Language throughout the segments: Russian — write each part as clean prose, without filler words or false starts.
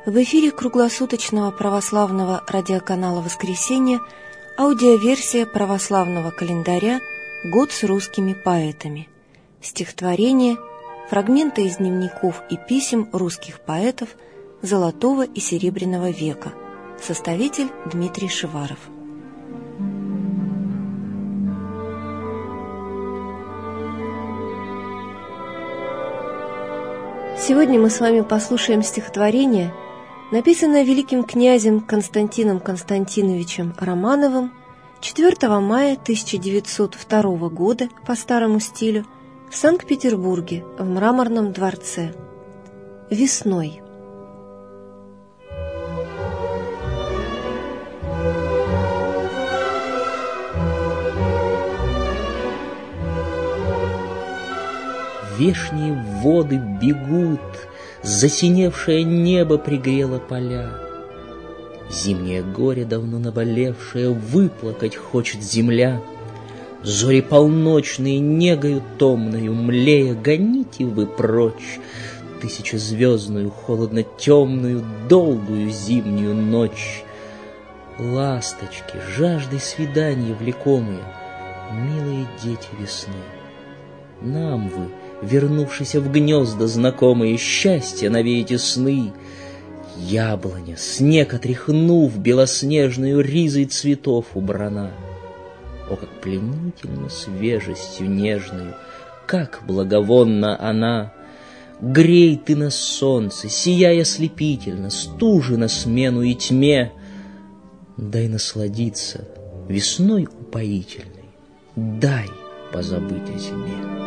В эфире круглосуточного православного радиоканала «Воскресенье» аудиоверсия православного календаря «Год с русскими поэтами». Стихотворения, фрагменты из дневников и писем русских поэтов Золотого и Серебряного века. Составитель Дмитрий Шиваров. Сегодня мы с вами послушаем стихотворение, написанное великим князем Константином Константиновичем Романовым 4 мая 1902 года по старому стилю в Санкт-Петербурге в Мраморном дворце. Весной. Вешние воды бегут, засиневшее небо пригрело поля. Зимнее горе, давно наболевшее, выплакать хочет земля. Зори полночные негою томною млея, гоните вы прочь тысячезвездную, холодно-темную, долгую зимнюю ночь. Ласточки, жаждой свиданий влекомые, милые дети весны, нам вы, вернувшиеся в гнезда знакомые, счастья навеете сны. Яблоня, снег отряхнув, белоснежную ризой цветов убрана. О, как пленительно свежестью нежную, как благовонна она! Грей ты на солнце, сияя ослепительно, стужи на смену и тьме. Дай насладиться весной упоительной, дай позабыть о себе.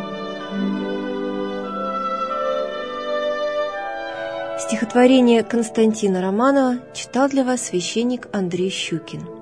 Стихотворение Константина Романова читал для вас священник Андрей Щукин.